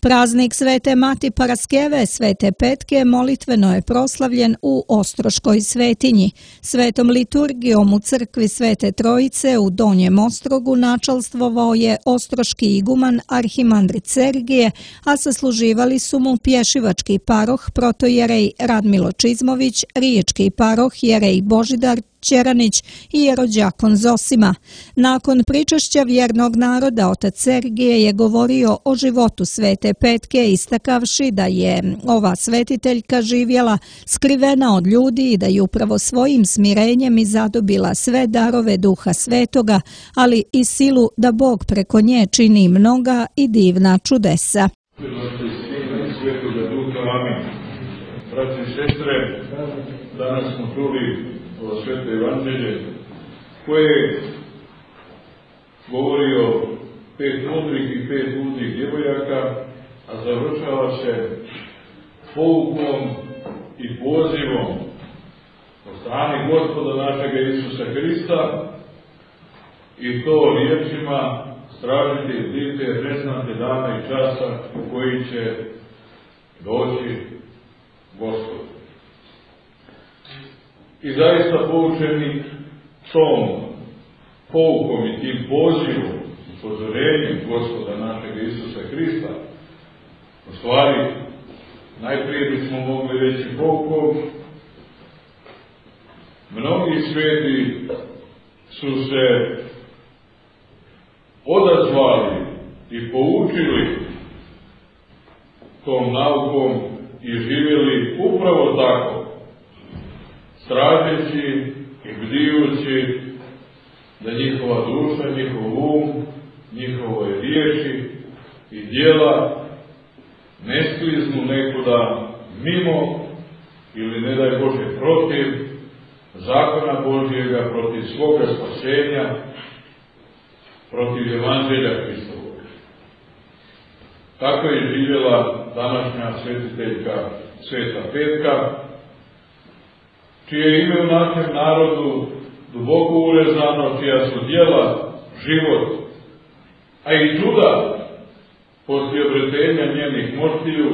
Praznik Svete Mati Paraskeve Svete Petke molitveno je proslavljen u Ostroškoj svetinji. Svetom liturgijom u crkvi Svete Trojice u Donjem Ostrogu načalstvovao je ostroški iguman arhimandrit Sergije, a sasluživali su mu pješivački paroh protojerej Radmilo Čizmović, riječki paroh jerej Božidar Ćeranić i jerođakon Zosima. Nakon pričašća vjernog naroda otac Sergije je govorio o životu Svete Petke, istakavši da je ova svetiteljka živjela skrivena od ljudi i da je upravo svojim smirenjem i zadobila sve darove Duha Svetoga, ali i silu da Bog preko nje čini mnoga i divna čudesa. Braći i sestre, danas smo čuli ovo sveto evanđelje koje govori o 5 mudrih i 5 ludih djevojaka, a završava se poukom i pozivom od strane Gospoda našega Isusa Hrista, i to riječima: stražite i bdite, jer ne znate dana i časa u koji će doći Gospod. I zaista poučeni tom poukom i tim pozivom, upozorenjem Gospoda našega Isusa Hrista, u stvari najprije bismo mogli reći poukom, mnogi sveti su se odazvali i poučili tom naukom i živjeli upravo tako, stražeći i bdijući da njihova duša, njihov um, njihove riječi i djela ne skliznu nekuda mimo ili, ne daj Bože, protiv zakona Božjega, protiv svoga spasenja, protiv evanđelja Hristovog. Tako je živjela današnja svetiteljka Sveta Petka, čije ime u našem narodu duboko urezano, čija su djela, život, a i čuda poslije obretenja njenih moštiju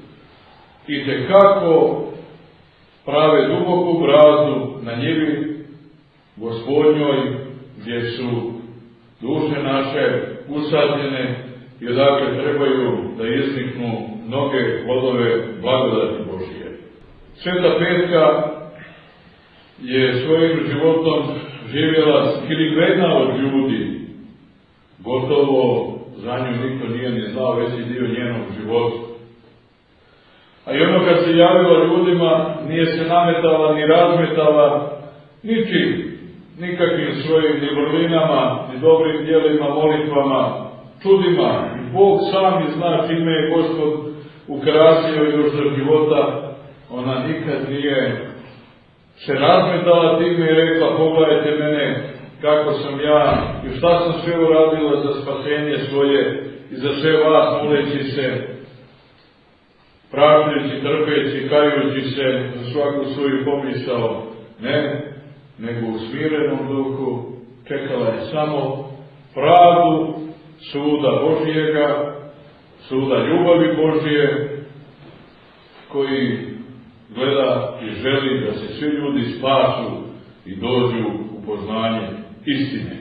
itekako prave duboku brazdu na njivi Gospodnjoj, gdje su duše naše usadljene i odakle trebaju da izniknu mnoge plodove blagodati Božije. Sveta Petka je svojim životom živjela skrivena od ljudi. Gotovo za nju niko nije ni znao veći dio njenog života. A i ono kad se javila ljudima, nije se nametala ni razmetala ničim, nikakvim svojim ni vrlinama, ni dobrim djelima, molitvama, čudima. I Bog sam zna čime je Gospod ukrasio još za života. Ona nikad nije se razmetala time i rekla: pogledajte mene kako sam ja i šta sam sve uradila za spasenje svoje i za sve vas, moleći se, prašljujući, trpeći, kajući se za svaku svoju pomisao. Ne, nego u smirenom duhu čekala je samo pravdu suda Božjega, suda ljubavi Božje, koji gleda i želi da se svi ljudi spasu i dođu u poznanje istine.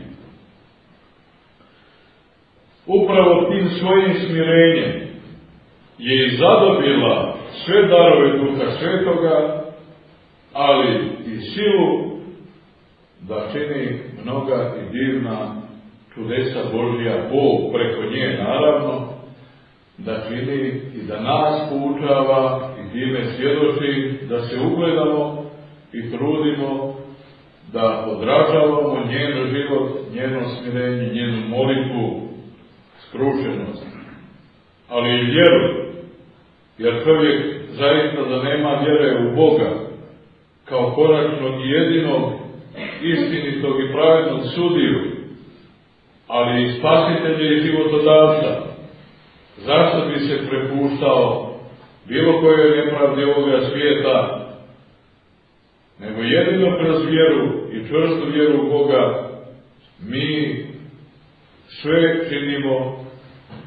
Upravo tim svojim smirenjem je i zadobila sve darove Duha Svetoga, ali i silu da čini mnoga i divna čudesa Božja, Bog preko nje naravno, da čini i da nas poučava i time svjedoči da se ugledamo i trudimo da odražavamo njen život, njeno smirenje, njenu molitvu, skrušenost, ali i vjeru, jer čovjek zaista da nema vjere u Boga kao konačnog i jedinog, istinitog i pravednog sudiju, ali i spasitelja i životodavca, zašto bi se prepuštao bilo kojoj nepravdi ovoga svijeta, nego jedino kroz vjeru i čvrstu vjeru u Boga mi sve činimo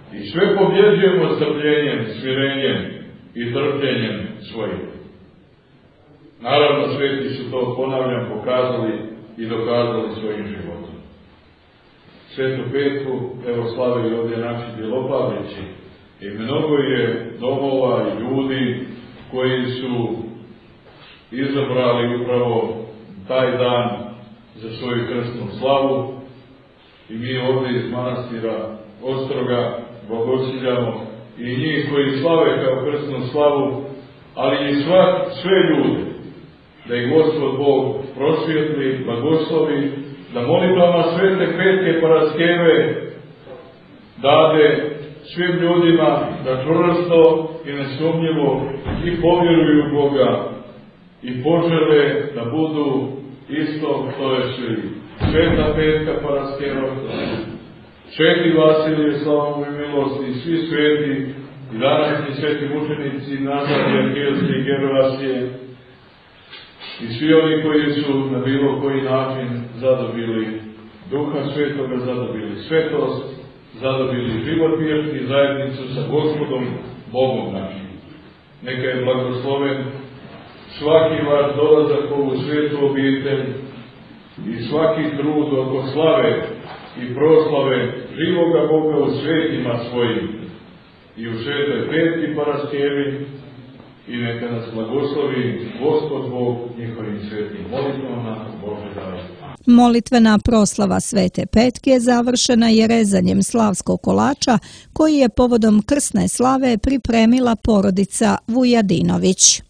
i sve pobjeđujemo strpljenjem, smirenjem i trpljenjem svojim. Naravno, sveti su to, ponavljam, pokazali i dokazali svojim životom. Svetu Petku, evo slave i ovdje naši Bjelopavlići, i mnogo je domova i ljudi koji su izabrali upravo taj dan za svoju krsnu slavu, i mi ovdje iz manastira Ostroga bogosiljamo i njih koji slave kao krsnu slavu, ali i sve ljude, da ih Gospod Bog prosvijetli, blagoslovi, da molitvama Svete Petke Paraskeve dade svim ljudima da čvrsto i nesumnjivo i povjeruju u Boga i požele da budu isto što su i Sveta Petka Paraskeva, Sveti Vasilije, slavom i milosti, i svi sveti i današnji sveti mučenici Nazarije, Arhijelske i Gervasije, i svi oni koji su na bilo koji način zadobili Duha Svetoga, zadobili svetost, zadobili život vječni, zajednicu sa Gospodom Bogom našim. Neka je blagosloven svaki vaš dolazak u ovu svetu obitelj i svaki trud oko slave i proslave živoga Boga u svetima svojim i u Svetoj Petki Paraskevi, i neka nas blagoslovi Gospod Bog njihovim svetim molitvama. Bože daj. Molitvena proslava Svete Petke završena je rezanjem slavskog kolača koji je povodom krsne slave pripremila porodica Vujadinović.